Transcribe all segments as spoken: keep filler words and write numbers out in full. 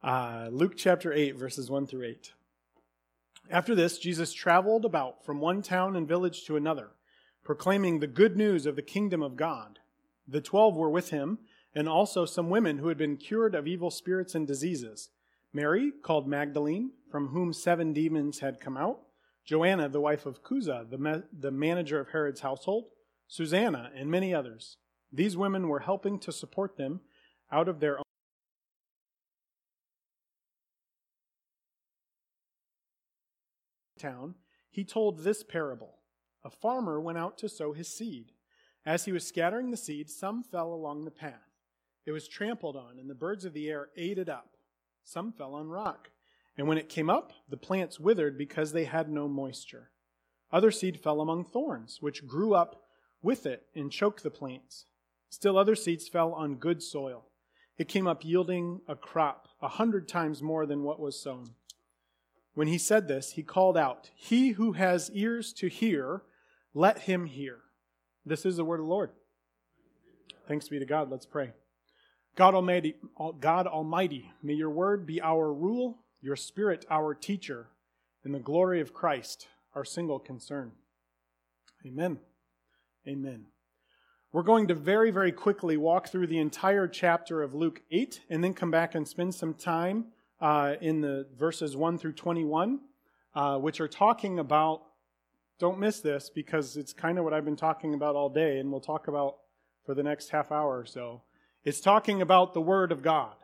Uh, Luke chapter eight, verses one through eight. After this, Jesus traveled about from one town and village to another, proclaiming the good news of the kingdom of God. The twelve were with him, and also some women who had been cured of evil spirits and diseases. Mary, called Magdalene, from whom seven demons had come out. Joanna, the wife of Chuza, the, ma- the manager of Herod's household. Susanna, and many others. These women were helping to support them out of their own town. He told this parable. A farmer went out to sow his seed. As he was scattering the seed, some fell along the path. It was trampled on, and the birds of the air ate it up. Some fell on rock, and when it came up, the plants withered because they had no moisture. Other seed fell among thorns, which grew up with it and choked the plants. Still other seeds fell on good soil. It came up yielding a crop a hundred times more than what was sown. When he said this, he called out, "He who has ears to hear, let him hear." This is the word of the Lord. Thanks be to God. Let's pray. God Almighty, God Almighty, may your word be our rule, your spirit our teacher, and the glory of Christ our single concern. Amen. Amen. We're going to very, very quickly walk through the entire chapter of Luke eight and then come back and spend some time uh, in the verses one through twenty-one, uh, which are talking about, don't miss this because it's kind of what I've been talking about all day and we'll talk about for the next half hour or so. It's talking about the Word of God.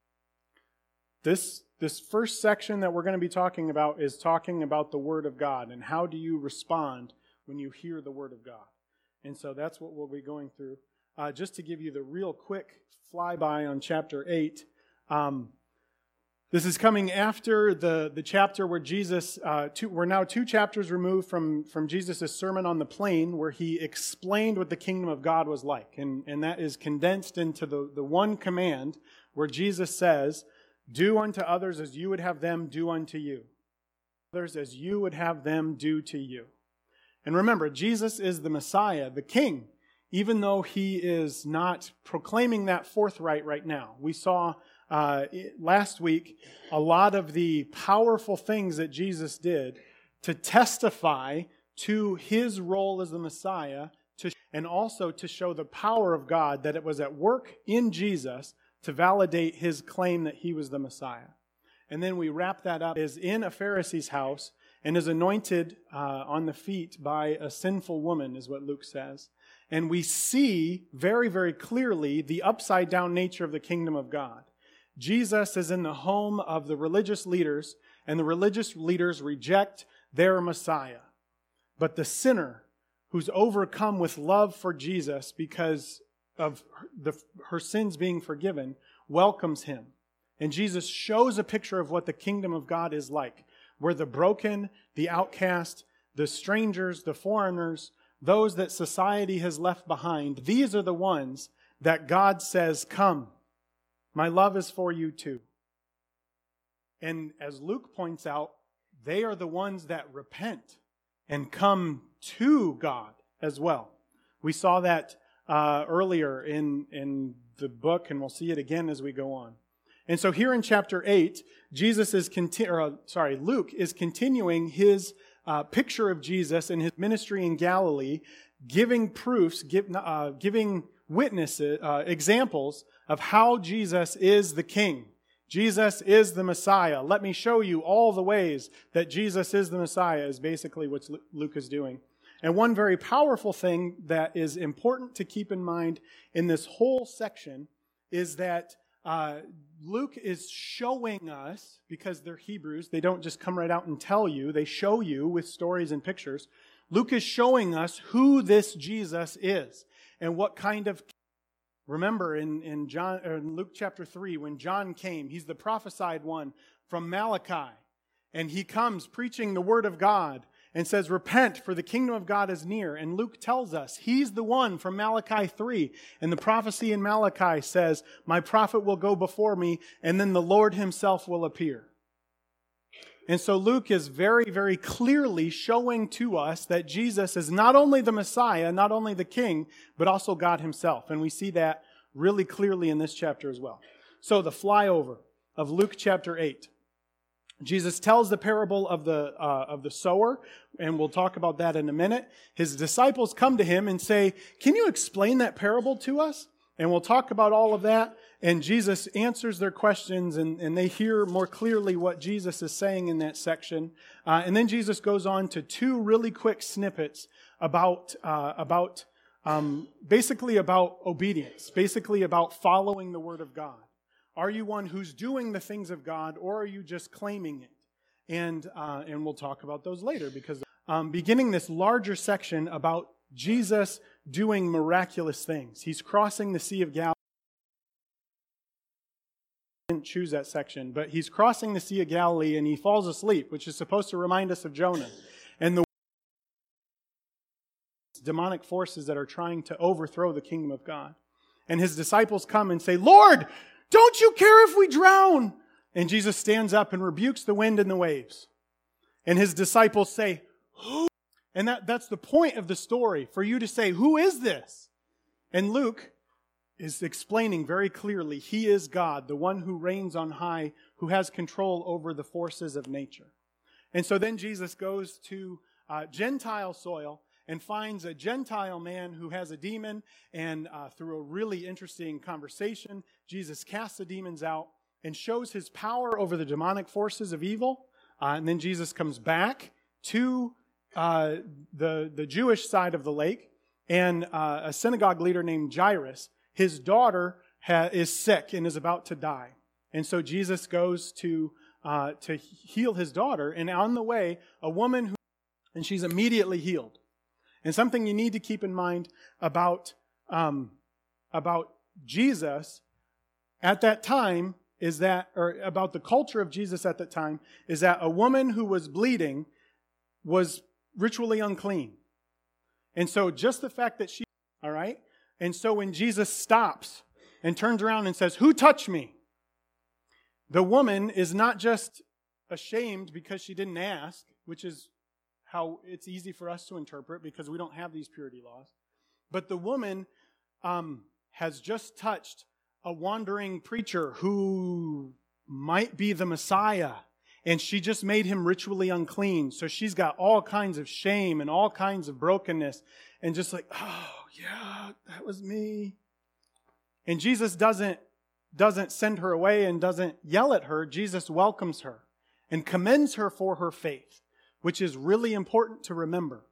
This, this first section that we're going to be talking about is talking about the Word of God and how do you respond when you hear the Word of God. And so that's what we'll be going through. Uh, just to give you the real quick flyby on chapter eight. Um, this is coming after the, the chapter where Jesus, uh, two, we're now two chapters removed from, from Jesus' Sermon on the Plain, where he explained what the kingdom of God was like. And, and that is condensed into the, the one command where Jesus says, "Do unto others as you would have them do unto you. Others as you would have them do to you." And remember, Jesus is the Messiah, the King, even though he is not proclaiming that forthright right now. We saw uh, last week a lot of the powerful things that Jesus did to testify to his role as the Messiah, to, and also to show the power of God that it was at work in Jesus to validate his claim that he was the Messiah. And then we wrap that up as in a Pharisee's house, and is anointed uh, on the feet by a sinful woman, is what Luke says. And we see very, very clearly the upside-down nature of the kingdom of God. Jesus is in the home of the religious leaders, and the religious leaders reject their Messiah. But the sinner, who's overcome with love for Jesus because of the, her sins being forgiven, welcomes him. And Jesus shows a picture of what the kingdom of God is like, where the broken, the outcast, the strangers, the foreigners, those that society has left behind, these are the ones that God says, "Come, my love is for you too." And as Luke points out, they are the ones that repent and come to God as well. We saw that uh, earlier in, in the book, and we'll see it again as we go on. And so here in chapter eight, Jesus is conti- or, uh, sorry, Luke is continuing his uh, picture of Jesus and his ministry in Galilee, giving proofs, give, uh, giving witnesses, uh, examples of how Jesus is the King. Jesus is the Messiah. Let me show you all the ways that Jesus is the Messiah is basically what Luke is doing. And one very powerful thing that is important to keep in mind in this whole section is that Uh, Luke is showing us, because they're Hebrews, they don't just come right out and tell you, they show you with stories and pictures. Luke is showing us who this Jesus is and what kind of... Remember in, in, John, or in Luke chapter three, when John came, he's the prophesied one from Malachi, and he comes preaching the word of God and says, "Repent, for the kingdom of God is near." And Luke tells us he's the one from Malachi three. And the prophecy in Malachi says, "My prophet will go before me, and then the Lord himself will appear." And so Luke is very, very clearly showing to us that Jesus is not only the Messiah, not only the King, but also God himself. And we see that really clearly in this chapter as well. So the flyover of Luke chapter eight. Jesus tells the parable of the uh, of the sower, and we'll talk about that in a minute. His disciples come to him and say, "Can you explain that parable to us?" And we'll talk about all of that. And Jesus answers their questions, and, and they hear more clearly what Jesus is saying in that section. Uh, and then Jesus goes on to two really quick snippets about uh, about um, basically about obedience, basically about following the Word of God. Are you one who's doing the things of God, or are you just claiming it? And uh, and we'll talk about those later, because um, beginning this larger section about Jesus doing miraculous things. He's crossing the Sea of Galilee. I didn't choose that section, but he's crossing the Sea of Galilee and he falls asleep, which is supposed to remind us of Jonah and the demonic forces that are trying to overthrow the kingdom of God. And his disciples come and say, "Lord, don't you care if we drown?" And Jesus stands up and rebukes the wind and the waves. And his disciples say, "Who?" And that, that's the point of the story, for you to say, "Who is this?" And Luke is explaining very clearly, he is God, the one who reigns on high, who has control over the forces of nature. And so then Jesus goes to uh, Gentile soil and finds a Gentile man who has a demon, and uh, through a really interesting conversation, Jesus casts the demons out and shows his power over the demonic forces of evil. Uh, and then Jesus comes back to uh, the, the Jewish side of the lake, and uh, a synagogue leader named Jairus, his daughter ha- is sick and is about to die. And so Jesus goes to uh, to heal his daughter, and on the way, a woman who, and she's immediately healed. And something you need to keep in mind about um, about Jesus at that time is that, or about the culture of Jesus at that time, is that a woman who was bleeding was ritually unclean. And so just the fact that she, all right? And so when Jesus stops and turns around and says, "Who touched me?" the woman is not just ashamed because she didn't ask, which is how it's easy for us to interpret because we don't have these purity laws. But the woman um, has just touched a wandering preacher who might be the Messiah, and she just made him ritually unclean. So she's got all kinds of shame and all kinds of brokenness, and just like, "Oh, yeah, that was me." And Jesus doesn't, doesn't send her away and doesn't yell at her. Jesus welcomes her and commends her for her faith, which is really important to remember.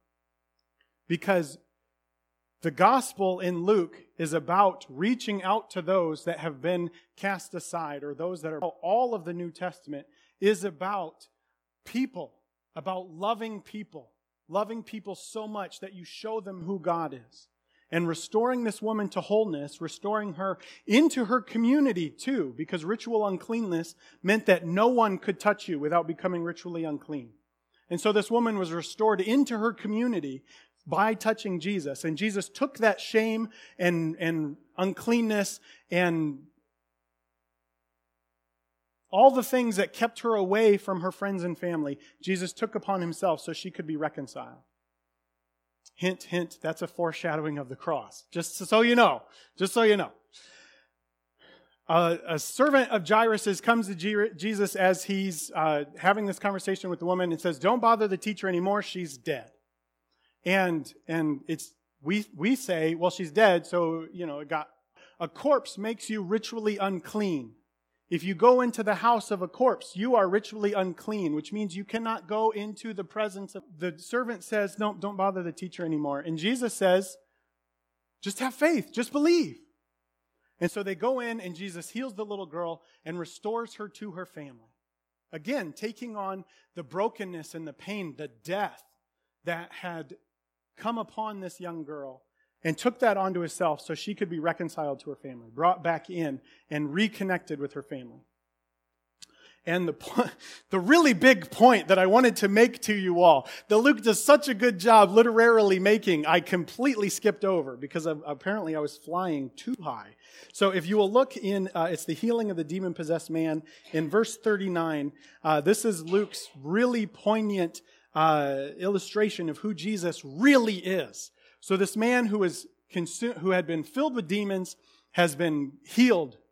Because the gospel in Luke is about reaching out to those that have been cast aside, or those that are, all of the New Testament is about people, about loving people, loving people so much that you show them who God is. And restoring this woman to wholeness, restoring her into her community too, because ritual uncleanness meant that no one could touch you without becoming ritually unclean. And so this woman was restored into her community by touching Jesus. And Jesus took that shame and, and uncleanness and all the things that kept her away from her friends and family, Jesus took upon himself so she could be reconciled. Hint, hint, that's a foreshadowing of the cross. Just so you know. Just so you know. Uh, a servant of Jairus' comes to G- Jesus as he's uh, having this conversation with the woman and says, "Don't bother the teacher anymore, she's dead." And and it's we we say, well, she's dead, so, you know, it got... A corpse makes you ritually unclean. If you go into the house of a corpse, you are ritually unclean, which means you cannot go into the presence of... The servant says, "No, don't bother the teacher anymore." And Jesus says, "Just have faith, just believe." And so they go in, and Jesus heals the little girl and restores her to her family. Again, taking on the brokenness and the pain, the death that had come upon this young girl, and took that onto himself so she could be reconciled to her family, brought back in and reconnected with her family. And the po- the really big point that I wanted to make to you all, that Luke does such a good job literarily making, I completely skipped over because of, apparently I was flying too high. So if you will look in, uh, it's the healing of the demon-possessed man in verse thirty-nine. Uh, this is Luke's really poignant uh, illustration of who Jesus really is. So this man who is consumed, who had been filled with demons has been healed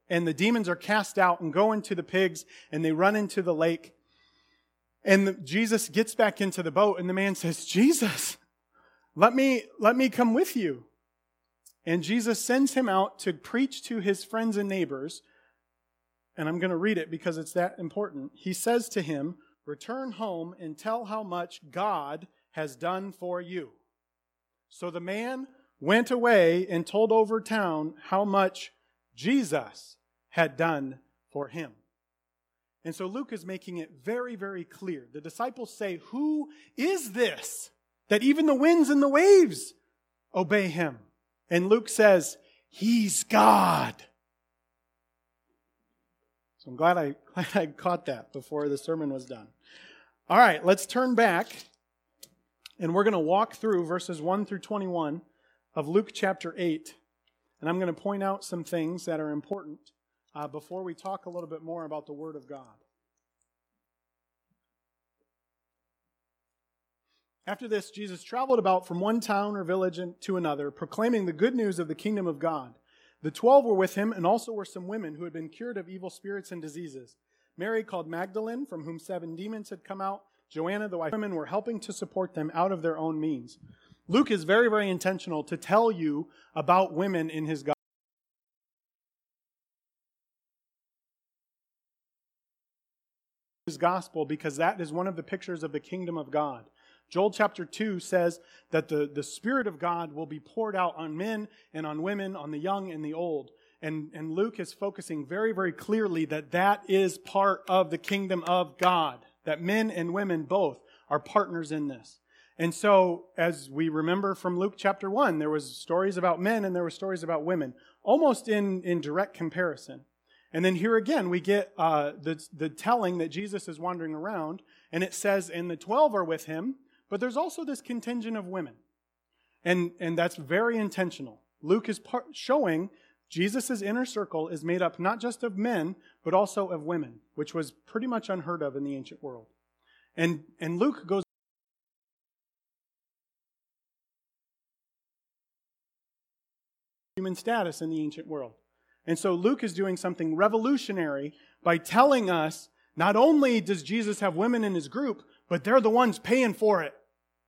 and the demons are cast out and go into the pigs, and they run into the lake. And the, Jesus gets back into the boat, and the man says, Jesus, let me, let me come with you. And Jesus sends him out to preach to his friends and neighbors. And I'm going to read it because it's that important. He says to him, return home and tell how much God has done for you. So the man went away and told over town how much Jesus had done for him. And so Luke is making it very, very clear. The disciples say, who is this that even the winds and the waves obey him? And Luke says, he's God. So I'm glad I, glad I caught that before the sermon was done. All right, let's turn back, and we're going to walk through verses one through twenty-one of Luke chapter eight. And I'm going to point out some things that are important uh, before we talk a little bit more about the Word of God. After this, Jesus traveled about from one town or village to another, proclaiming the good news of the kingdom of God. The twelve were with him, and also were some women who had been cured of evil spirits and diseases. Mary, called Magdalene, from whom seven demons had come out. Joanna, the wife of women, were helping to support them out of their own means. Luke is very, very intentional to tell you about women in his gospel. His gospel, because that is one of the pictures of the kingdom of God. Joel chapter two says that the, the Spirit of God will be poured out on men and on women, on the young and the old. And, and Luke is focusing very, very clearly that that is part of the kingdom of God, that men and women both are partners in this. And so, as we remember from Luke chapter one, there was stories about men and there were stories about women, almost in, in direct comparison. And then here again, we get uh, the, the telling that Jesus is wandering around, and it says, and the twelve are with him, but there's also this contingent of women. And, and that's very intentional. Luke is part, showing Jesus' inner circle is made up not just of men, but also of women, which was pretty much unheard of in the ancient world. And, and Luke goes human status in the ancient world. And so Luke is doing something revolutionary by telling us not only does Jesus have women in his group, but they're the ones paying for it.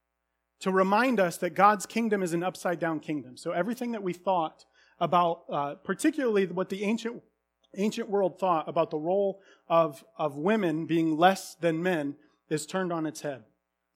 To remind us that God's kingdom is an upside-down kingdom. So everything that we thought about, uh, particularly what the ancient ancient world thought about the role of, of women being less than men, is turned on its head.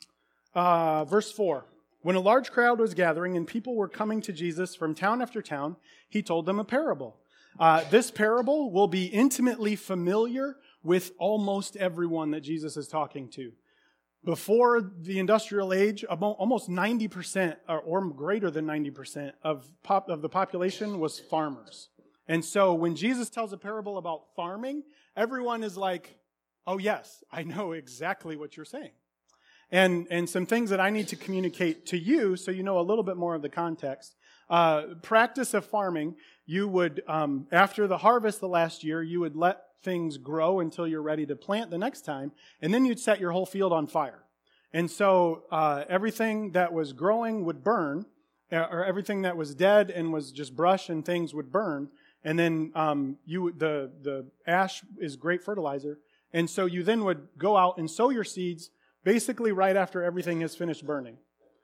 Uh, verse four. When a large crowd was gathering and people were coming to Jesus from town after town, he told them a parable. Uh, this parable will be intimately familiar with almost everyone that Jesus is talking to. Before the industrial age, almost ninety percent or greater than ninety percent of, pop, of the population was farmers. And so when Jesus tells a parable about farming, everyone is like, oh yes, I know exactly what you're saying. And, and some things that I need to communicate to you so you know a little bit more of the context. Uh, practice of farming, you would, um, after the harvest the last year, you would let things grow until you're ready to plant the next time, and then you'd set your whole field on fire. And so uh, everything that was growing would burn, or everything that was dead and was just brush and things would burn, and then um, you the the ash is great fertilizer, and so you then would go out and sow your seeds basically right after everything has finished burning.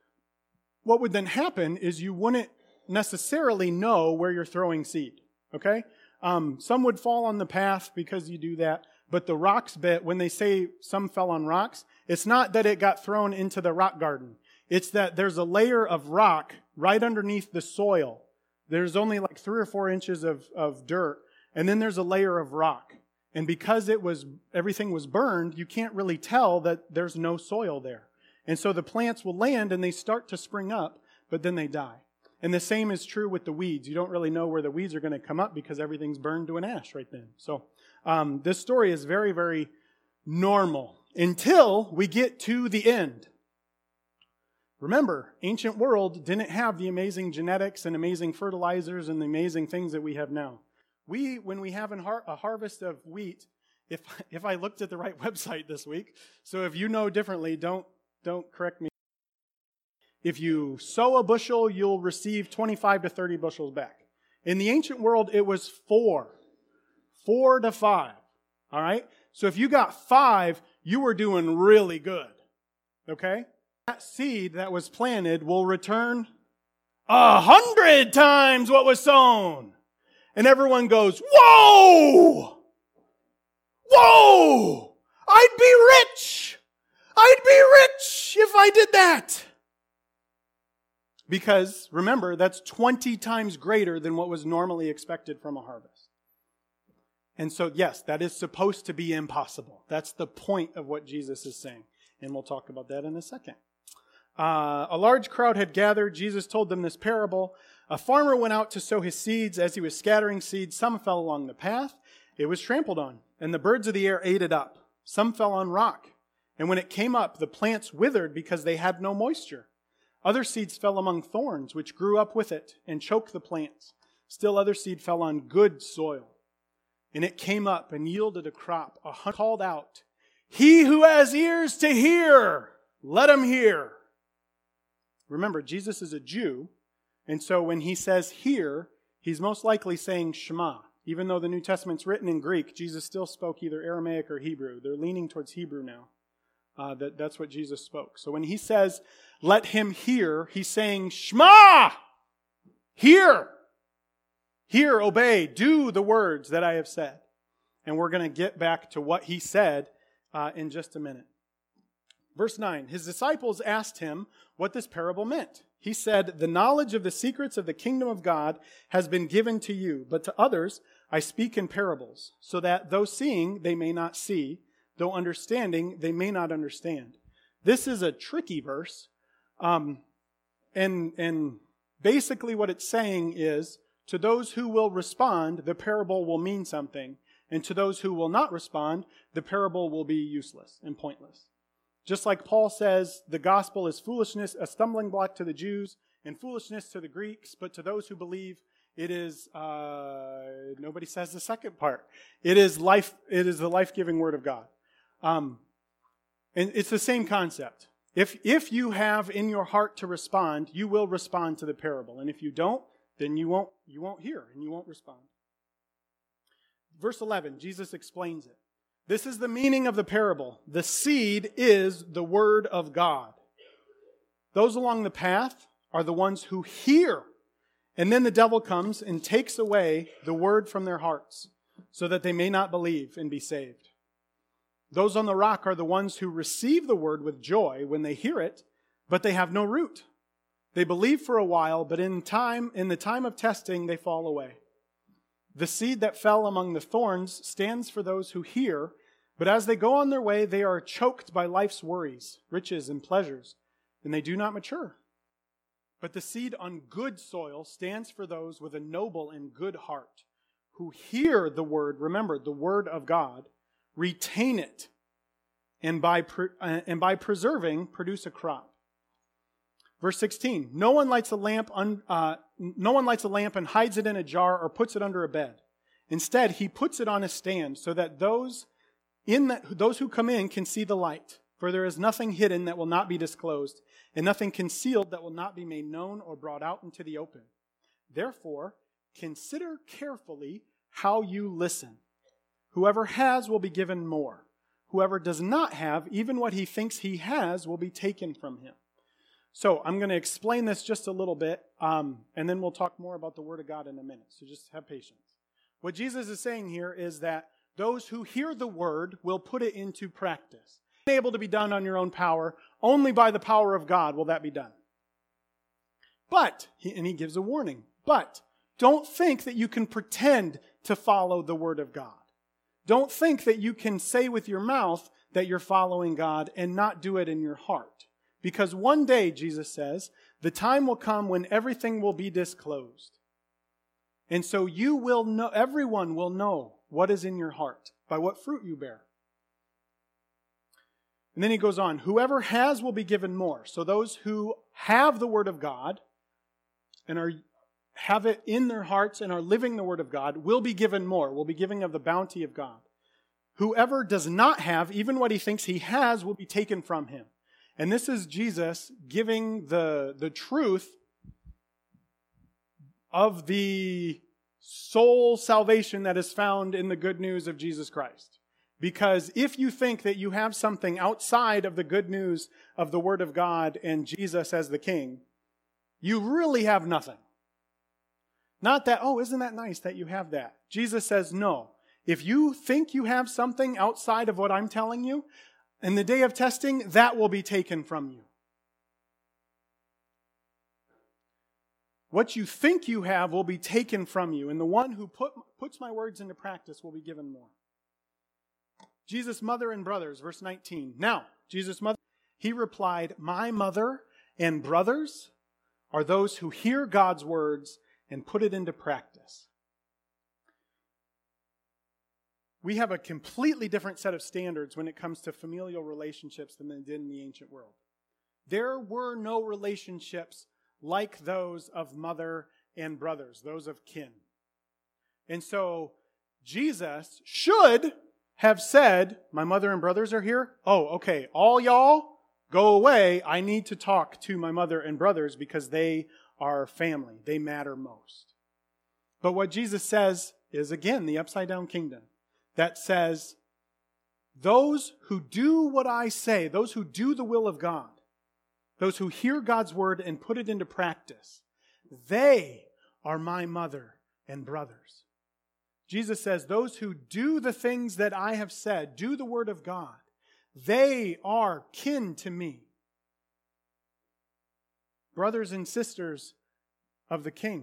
What would then happen is you wouldn't necessarily know where you're throwing seed, okay? Um, some would fall on the path because you do that, but the rocks bit, when they say some fell on rocks, it's not that it got thrown into the rock garden. It's that there's a layer of rock right underneath the soil. There's only like three or four inches of, of dirt, and then there's a layer of rock. And because it was everything was burned, you can't really tell that there's no soil there. And so the plants will land and they start to spring up, but then they die. And the same is true with the weeds. You don't really know where the weeds are going to come up because everything's burned to an ash right then. So um, this story is very, very normal until we get to the end. Remember, ancient world didn't have the amazing genetics and amazing fertilizers and the amazing things that we have now. We, when we have a harvest of wheat, if if I looked at the right website this week, so if you know differently, don't don't correct me. If you sow a bushel, you'll receive twenty-five to thirty bushels back. In the ancient world, it was four. Four to five. All right? So if you got five, you were doing really good. Okay? That seed that was planted will return a hundred times what was sown. And everyone goes, whoa! Whoa! I'd be rich! I'd be rich if I did that! Because, remember, that's twenty times greater than what was normally expected from a harvest. And so, yes, that is supposed to be impossible. That's the point of what Jesus is saying. And we'll talk about that in a second. Uh, a large crowd had gathered. Jesus told them this parable. A farmer went out to sow his seeds. As he was scattering seeds, some fell along the path. It was trampled on, and the birds of the air ate it up. Some fell on rock. And when it came up, the plants withered because they had no moisture. Other seeds fell among thorns, which grew up with it and choked the plants. Still other seed fell on good soil. And it came up and yielded a crop. A hunter called out, "He who has ears to hear, let him hear." Remember, Jesus is a Jew, and so when he says hear, he's most likely saying Shema. Even though the New Testament's written in Greek, Jesus still spoke either Aramaic or Hebrew. They're leaning towards Hebrew now. Uh, that, that's what Jesus spoke. So when he says, let him hear, he's saying, Shema! Hear! Hear, obey, do the words that I have said. And we're going to get back to what he said uh, in just a minute. Verse nine, his disciples asked him what this parable meant. He said, the knowledge of the secrets of the kingdom of God has been given to you, but to others I speak in parables, so that though seeing they may not see, though understanding they may not understand. This is a tricky verse, um, and, and basically what it's saying is, to those who will respond, the parable will mean something, and to those who will not respond, the parable will be useless and pointless. Just like Paul says, the gospel is foolishness, a stumbling block to the Jews, and foolishness to the Greeks, but to those who believe, it is, uh, nobody says the second part. It is life, it is the life-giving word of God. Um, and it's the same concept. If, if you have in your heart to respond, you will respond to the parable. And if you don't, then you won't, you won't hear and you won't respond. Verse eleven, Jesus explains it. This is the meaning of the parable. The seed is the word of God. Those along the path are the ones who hear. And then the devil comes and takes away the word from their hearts so that they may not believe and be saved. Those on the rock are the ones who receive the word with joy when they hear it, but they have no root. They believe for a while, but in time, in the time of testing, they fall away. The seed that fell among the thorns stands for those who hear, but as they go on their way, they are choked by life's worries, riches, and pleasures, and they do not mature. But the seed on good soil stands for those with a noble and good heart, who hear the word, remember, the word of God, retain it, and by, pre- uh, and by preserving, produce a crop. Verse sixteen, no one lights a lamp un, uh, no one lights a lamp and hides it in a jar or puts it under a bed. Instead, he puts it on a stand so that those in the, those who come in can see the light. For there is nothing hidden that will not be disclosed, and nothing concealed that will not be made known or brought out into the open. Therefore, consider carefully how you listen. Whoever has will be given more. Whoever does not have, even what he thinks he has, will be taken from him. So I'm going to explain this just a little bit, um, and then we'll talk more about the Word of God in a minute. So just have patience. What Jesus is saying here is that those who hear the Word will put it into practice. It's able to be done on your own power. Only by the power of God will that be done. But, and he gives a warning, but don't think that you can pretend to follow the Word of God. Don't think that you can say with your mouth that you're following God and not do it in your heart. Because one day, Jesus says, the time will come when everything will be disclosed. And so you will know, everyone will know what is in your heart by what fruit you bear. And then he goes on, whoever has will be given more. So those who have the Word of God and are have it in their hearts and are living the Word of God will be given more, will be giving of the bounty of God. Whoever does not have, even what he thinks he has, will be taken from him. And this is Jesus giving the, the truth of the sole salvation that is found in the good news of Jesus Christ. Because if you think that you have something outside of the good news of the Word of God and Jesus as the King, you really have nothing. Not that, oh, isn't that nice that you have that? Jesus says, no. If you think you have something outside of what I'm telling you, in the day of testing, that will be taken from you. What you think you have will be taken from you, and the one who put, puts my words into practice will be given more. Jesus' mother and brothers, verse nineteen. Now, Jesus' mother, he replied, my mother and brothers are those who hear God's words and put it into practice. We have a completely different set of standards when it comes to familial relationships than they did in the ancient world. There were no relationships like those of mother and brothers, those of kin. And so Jesus should have said, my mother and brothers are here. Oh, okay, all y'all go away. I need to talk to my mother and brothers because they are family. They matter most. But what Jesus says is, again, the upside down kingdom that says, those who do what I say, those who do the will of God, those who hear God's word and put it into practice, they are my mother and brothers. Jesus says, those who do the things that I have said, do the word of God, they are kin to me. Brothers and sisters of the King.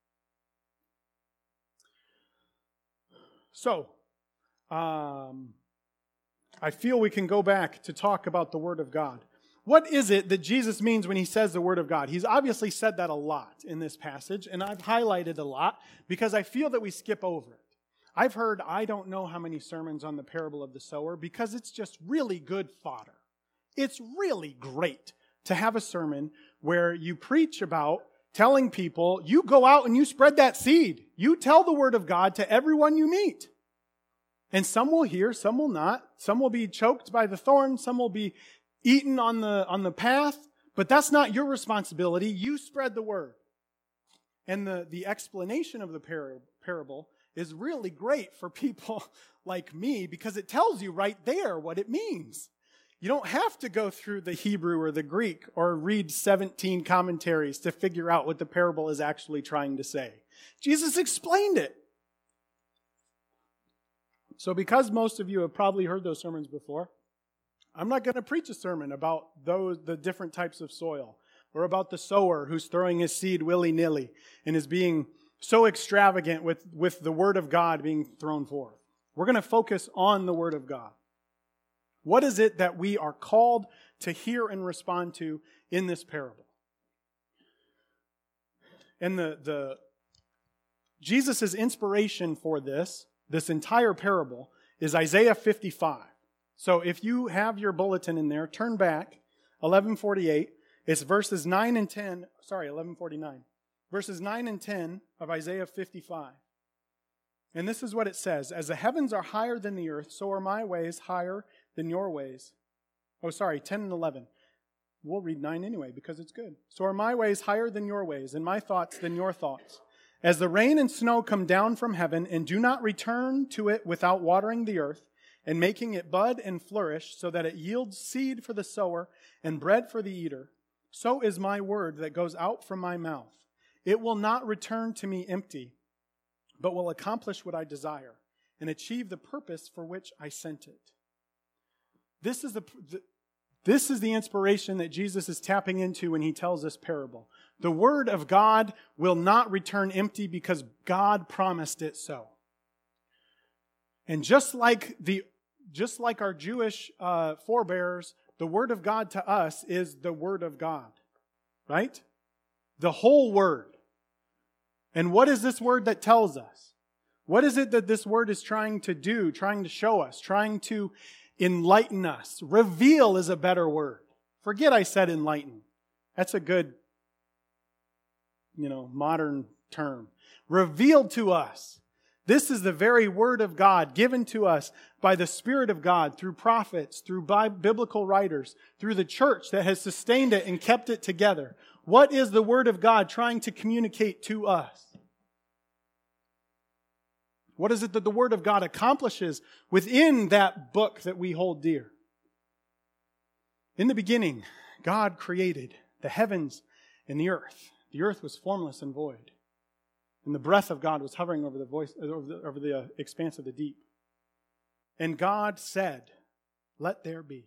So, um, I feel we can go back to talk about the Word of God. What is it that Jesus means when he says the Word of God? He's obviously said that a lot in this passage, and I've highlighted a lot because I feel that we skip over it. I've heard I don't know how many sermons on the parable of the sower because it's just really good fodder. It's really great to have a sermon where you preach about telling people, you go out and you spread that seed. You tell the Word of God to everyone you meet. And some will hear, some will not. Some will be choked by the thorn, some will be eaten on the, on the path, but that's not your responsibility. You spread the word. And the, the explanation of the par- parable is really great for people like me because it tells you right there what it means. You don't have to go through the Hebrew or the Greek or read seventeen commentaries to figure out what the parable is actually trying to say. Jesus explained it. So because most of you have probably heard those sermons before, I'm not going to preach a sermon about those the different types of soil or about the sower who's throwing his seed willy-nilly and is being so extravagant with, with the Word of God being thrown forth. We're going to focus on the Word of God. What is it that we are called to hear and respond to in this parable? And the, the Jesus' inspiration for this, this entire parable, is Isaiah fifty-five. So if you have your bulletin in there, turn back, eleven forty-eight. It's verses nine and ten, sorry, eleven forty-nine. Verses nine and ten of Isaiah fifty-five. And this is what it says. As the heavens are higher than the earth, so are my ways higher than your ways. Oh, sorry, ten and eleven. We'll read nine anyway because it's good. So are my ways higher than your ways, and my thoughts than your thoughts. As the rain and snow come down from heaven and do not return to it without watering the earth and making it bud and flourish so that it yields seed for the sower and bread for the eater, so is my word that goes out from my mouth. It will not return to me empty, but will accomplish what I desire and achieve the purpose for which I sent it. This is the, the This is the inspiration that Jesus is tapping into when he tells this parable. The word of God will not return empty because God promised it so. And just like the, just like our Jewish uh, forebears, the word of God to us is the word of God, right? The whole word. And what is this word that tells us? What is it that this word is trying to do, trying to show us, trying to enlighten us? Reveal is a better word. Forget I said enlighten. That's a good, you know, modern term. Revealed to us. This is the very word of God given to us by the Spirit of God through prophets, through biblical writers, through the church that has sustained it and kept it together. What is the word of God trying to communicate to us? What is it that the Word of God accomplishes within that book that we hold dear? In the beginning, God created the heavens and the earth. The earth was formless and void, and the breath of God was hovering over the voice over the, over the uh, expanse of the deep. And God said, "Let there be."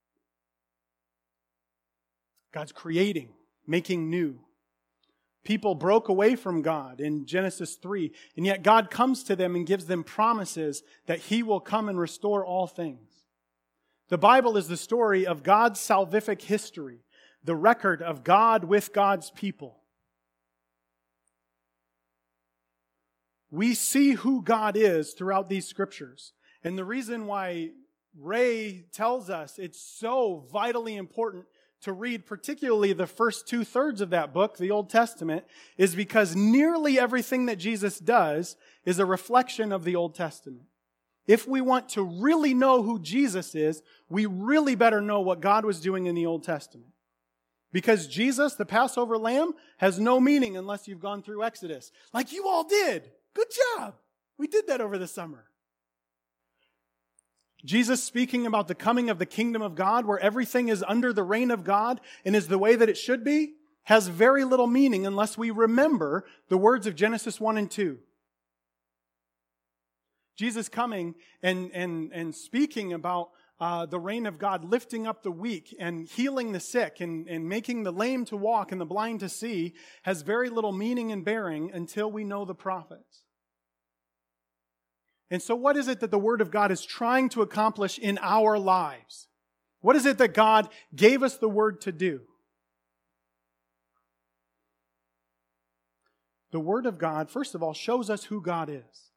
God's creating, making new. People broke away from God in Genesis three, and yet God comes to them and gives them promises that He will come and restore all things. The Bible is the story of God's salvific history, the record of God with God's people. We see who God is throughout these scriptures. And the reason why Ray tells us it's so vitally important to read particularly the first two-thirds of that book, the Old Testament, is because nearly everything that Jesus does is a reflection of the Old Testament. If we want to really know who Jesus is, we really better know what God was doing in the Old Testament. Because Jesus, the Passover lamb, has no meaning unless you've gone through Exodus. Like you all did. Good job. We did that over the summer. Jesus speaking about the coming of the kingdom of God, where everything is under the reign of God and is the way that it should be, has very little meaning unless we remember the words of Genesis one and two. Jesus coming and, and, and speaking about uh, the reign of God, lifting up the weak and healing the sick and, and making the lame to walk and the blind to see, has very little meaning and bearing until we know the prophets. And so what is it that the Word of God is trying to accomplish in our lives? What is it that God gave us the Word to do? The Word of God, first of all, shows us who God is.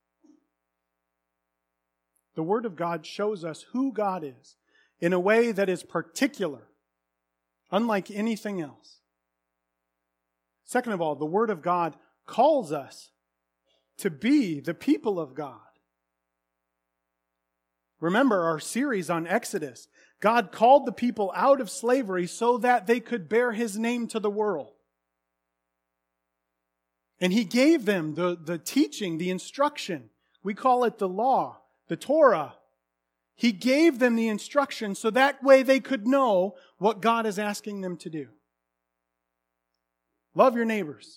The Word of God shows us who God is in a way that is particular, unlike anything else. Second of all, the Word of God calls us to be the people of God. Remember our series on Exodus. God called the people out of slavery so that they could bear His name to the world. And He gave them the, the teaching, the instruction. We call it the law, the Torah. He gave them the instruction so that way they could know what God is asking them to do. Love your neighbors.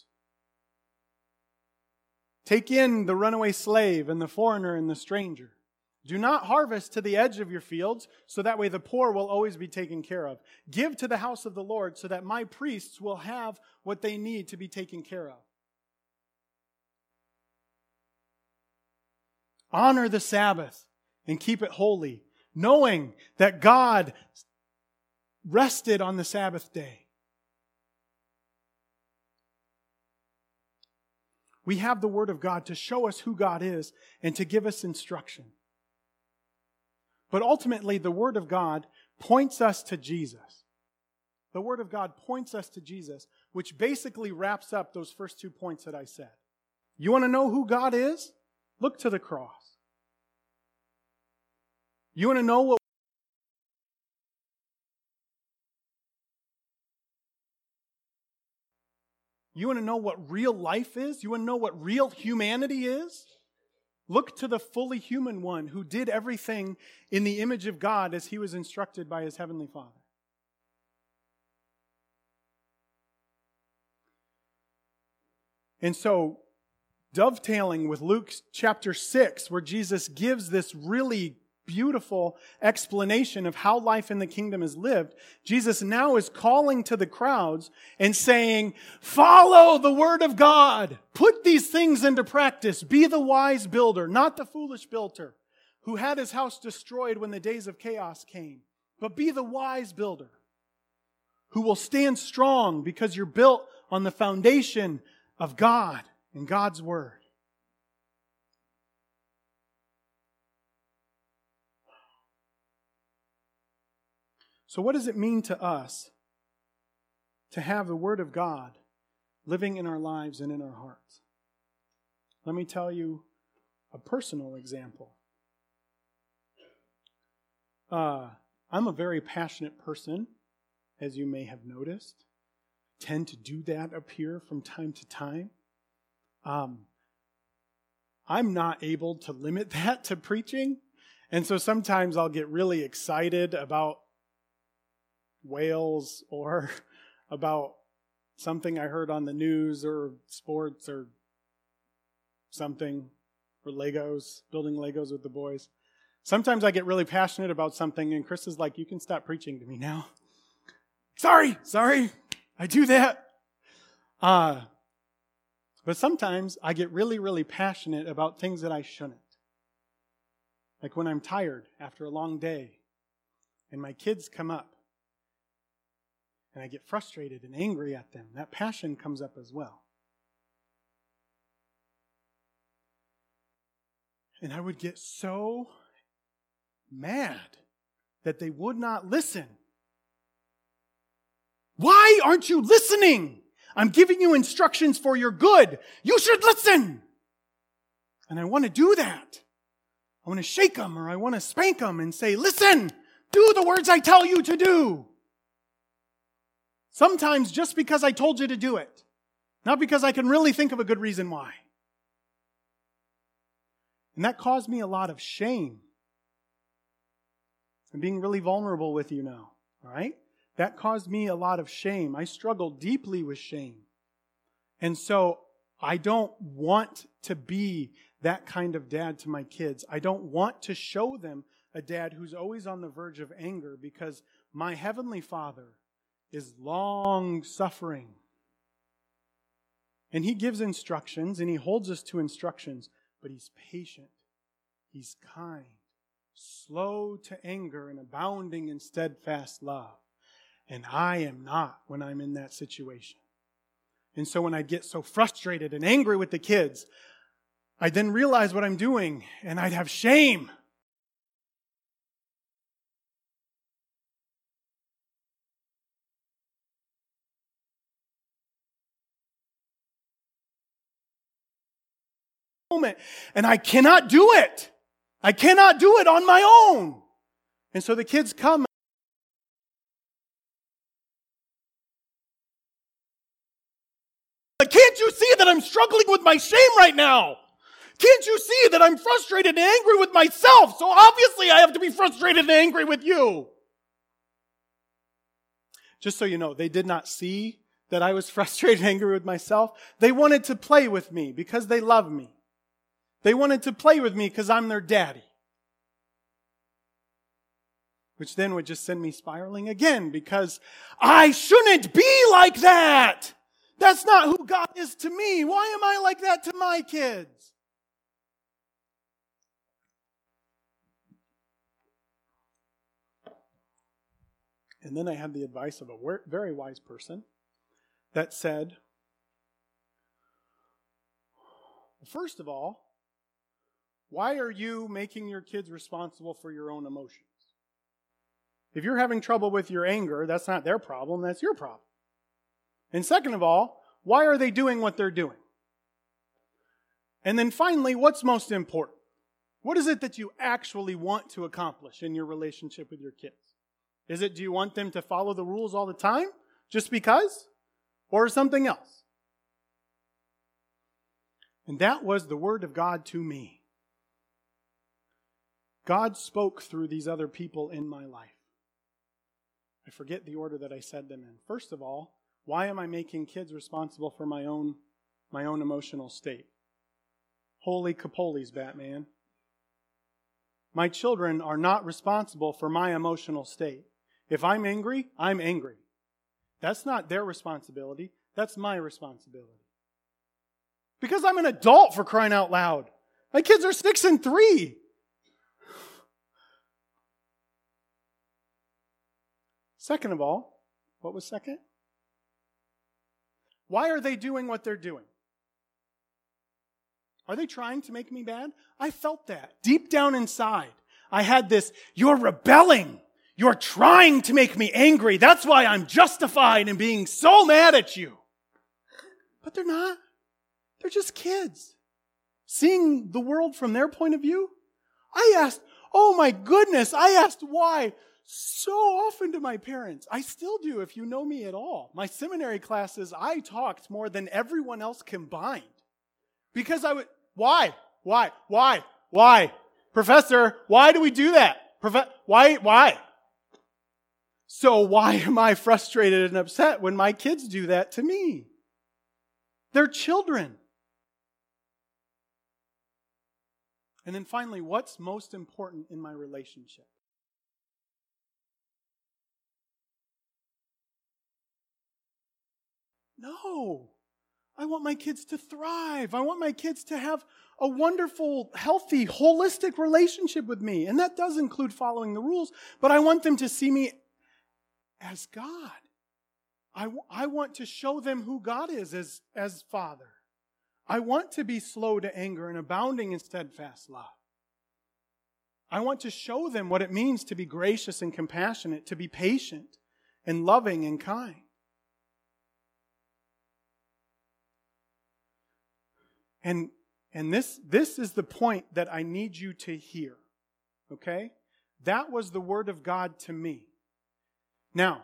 Take in the runaway slave and the foreigner and the stranger. Do not harvest to the edge of your fields, so that way the poor will always be taken care of. Give to the house of the Lord, so that my priests will have what they need to be taken care of. Honor the Sabbath and keep it holy, knowing that God rested on the Sabbath day. We have the Word of God to show us who God is and to give us instruction. But ultimately, the Word of God points us to Jesus. The Word of God points us to Jesus, which basically wraps up those first two points that I said. You want to know who God is? Look to the cross. You want to know what You want to know what real life is? You want to know what real humanity is? Look to the fully human one who did everything in the image of God as He was instructed by His Heavenly Father. And so, dovetailing with Luke chapter six, where Jesus gives this really beautiful explanation of how life in the kingdom is lived, Jesus now is calling to the crowds and saying, follow the Word of God. Put these things into practice. Be the wise builder, not the foolish builder, who had his house destroyed when the days of chaos came. But be the wise builder, who will stand strong because you're built on the foundation of God and God's Word. So what does it mean to us to have the Word of God living in our lives and in our hearts? Let me tell you a personal example. Uh, I'm a very passionate person, as you may have noticed. I tend to do that up here from time to time. Um, I'm not able to limit that to preaching. And so sometimes I'll get really excited about whales or about something I heard on the news or sports or something, or Legos, building Legos with the boys. Sometimes I get really passionate about something and Chris is like, you can stop preaching to me now. Sorry, sorry, I do that. Uh, but sometimes I get really, really passionate about things that I shouldn't. Like when I'm tired after a long day and my kids come up and I get frustrated and angry at them. That passion comes up as well. And I would get so mad that they would not listen. Why aren't you listening? I'm giving you instructions for your good. You should listen. And I want to do that. I want to shake them or I want to spank them and say, listen, do the words I tell you to do. Sometimes just because I told you to do it. Not because I can really think of a good reason why. And that caused me a lot of shame. I'm being really vulnerable with you now, all right? That caused me a lot of shame. I struggled deeply with shame. And so I don't want to be that kind of dad to my kids. I don't want to show them a dad who's always on the verge of anger because my Heavenly Father is long-suffering. And He gives instructions and He holds us to instructions, but He's patient. He's kind, slow to anger and abounding in steadfast love. And I am not when I'm in that situation. And so when I get so frustrated and angry with the kids, I then realize what I'm doing and I'd have shame. And I cannot do it. I cannot do it on my own. And so the kids come. Can't you see that I'm struggling with my shame right now? Can't you see that I'm frustrated and angry with myself? So obviously I have to be frustrated and angry with you. Just so you know, they did not see that I was frustrated and angry with myself. They wanted to play with me because they love me. They wanted to play with me because I'm their daddy. Which then would just send me spiraling again because I shouldn't be like that. That's not who God is to me. Why am I like that to my kids? And then I had the advice of a very wise person that said, first of all, why are you making your kids responsible for your own emotions? If you're having trouble with your anger, that's not their problem, that's your problem. And second of all, why are they doing what they're doing? And then finally, what's most important? What is it that you actually want to accomplish in your relationship with your kids? Is it, do you want them to follow the rules all the time, just because? Or something else? And that was the word of God to me. God spoke through these other people in my life. I forget the order that I said them in. First of all, why am I making kids responsible for my own, my own emotional state? Holy capoles, Batman. My children are not responsible for my emotional state. If I'm angry, I'm angry. That's not their responsibility. That's my responsibility. Because I'm an adult, for crying out loud. My kids are six and three. Second of all, what was second? Why are they doing what they're doing? Are they trying to make me bad? I felt that deep down inside. I had this, you're rebelling. You're trying to make me angry. That's why I'm justified in being so mad at you. But they're not. They're just kids. Seeing the world from their point of view. I asked, oh my goodness, I asked why so often to my parents. I still do if you know me at all. My seminary classes, I talked more than everyone else combined. Because I would, why? Why? Why? Why? Professor, why do we do that? Profe- why? Why? So why am I frustrated and upset when my kids do that to me? They're children. And then finally, what's most important in my relationship? No. I want my kids to thrive. I want my kids to have a wonderful, healthy, holistic relationship with me. And that does include following the rules, but I want them to see me as God. I, w- I want to show them who God is as, as Father. I want to be slow to anger and abounding in steadfast love. I want to show them what it means to be gracious and compassionate, to be patient and loving and kind. And, and this, this is the point that I need you to hear. Okay? That was the Word of God to me. Now,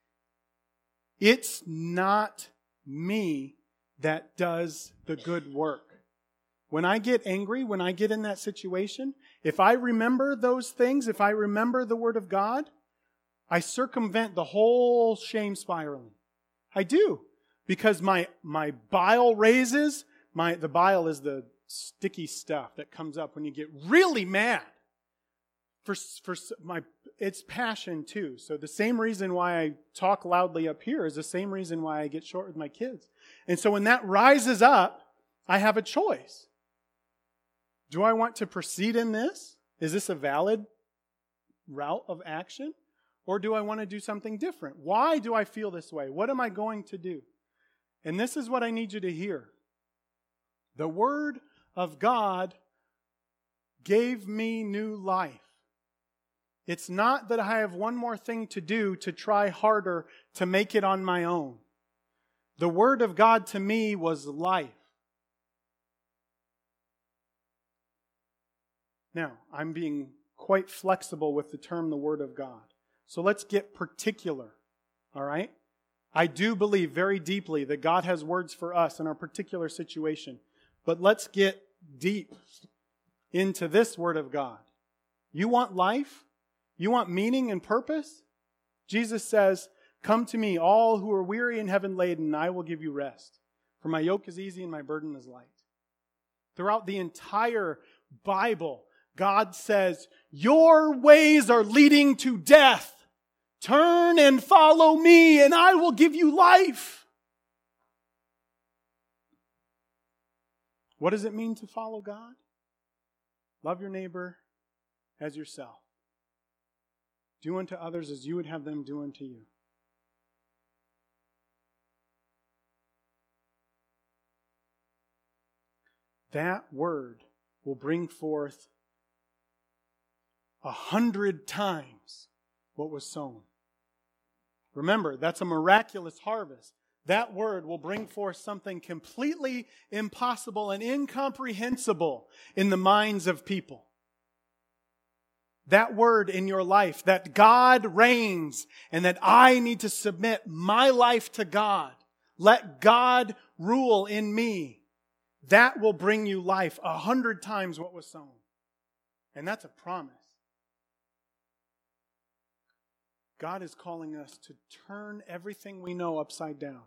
it's not me that does the good work. When I get angry, when I get in that situation, if I remember those things, if I remember the Word of God, I circumvent the whole shame spiraling. I do. Because my, my bile raises. My, the bile is the sticky stuff that comes up when you get really mad. For, for my, it's passion too. So the same reason why I talk loudly up here is the same reason why I get short with my kids. And so when that rises up, I have a choice. Do I want to proceed in this? Is this a valid route of action? Or do I want to do something different? Why do I feel this way? What am I going to do? And this is what I need you to hear. The Word of God gave me new life. It's not that I have one more thing to do to try harder to make it on my own. The Word of God to me was life. Now, I'm being quite flexible with the term the Word of God. So let's get particular, all right? I do believe very deeply that God has words for us in our particular situation. But let's get deep into this Word of God. You want life? You want meaning and purpose? Jesus says, "Come to me, all who are weary and heavy laden, and I will give you rest. For my yoke is easy and my burden is light." Throughout the entire Bible, God says, "Your ways are leading to death. Turn and follow me, and I will give you life." What does it mean to follow God? Love your neighbor as yourself. Do unto others as you would have them do unto you. That word will bring forth a hundred times what was sown. Remember, that's a miraculous harvest. That word will bring forth something completely impossible and incomprehensible in the minds of people. That word in your life, that God reigns and that I need to submit my life to God. Let God rule in me. That will bring you life a hundred times what was sown. And that's a promise. God is calling us to turn everything we know upside down.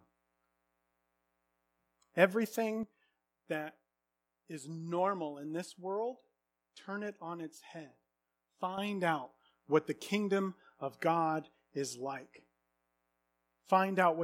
Everything that is normal in this world, turn it on its head. Find out what the kingdom of God is like. Find out what